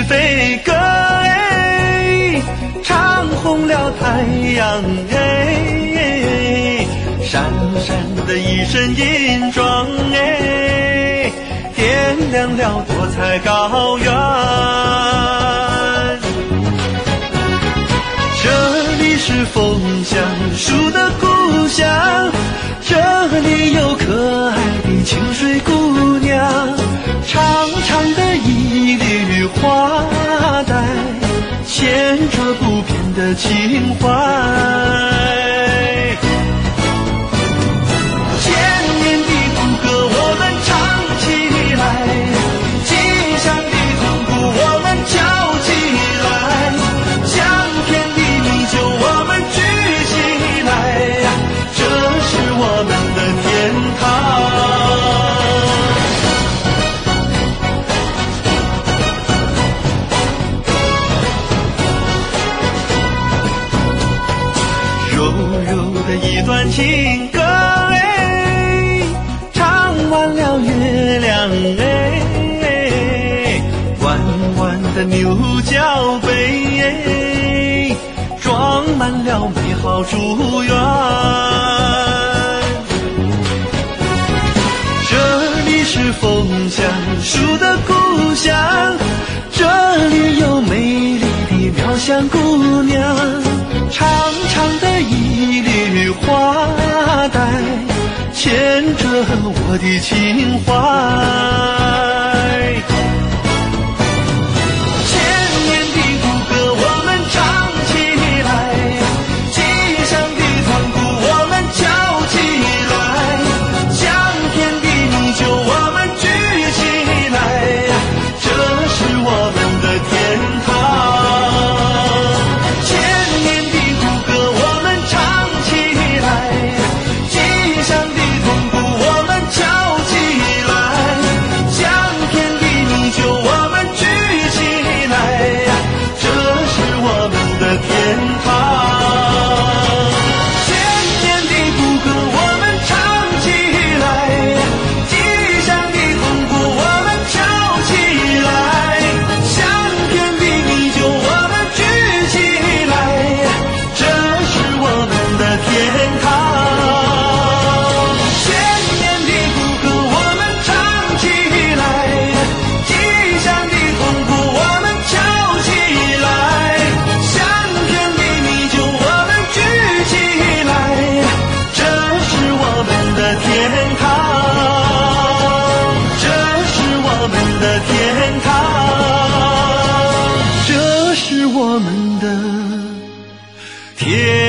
飞歌哎，唱红了太阳哎，闪闪的一身银装哎，点亮了多彩高原。这里是枫香树的故乡，这里有可爱的清水姑娘，长长的一缕花带，牵着不变的情怀。千年的古歌我们唱起来，吉祥的铜鼓我们敲起来，香甜的米酒我们举起来，这是我们的天堂。柔柔的一段情歌哎，唱完了月亮哎，弯弯的牛角杯哎，装满了美好祝愿。这里是枫香树的故乡，这里有美丽的妙香姑娘，长长的一缕花带，牵着我的情怀。千年的古歌我们唱起来，吉祥的铜鼓我们敲起来，香甜的米酒我们举起来，这是我们的天堂。我们的天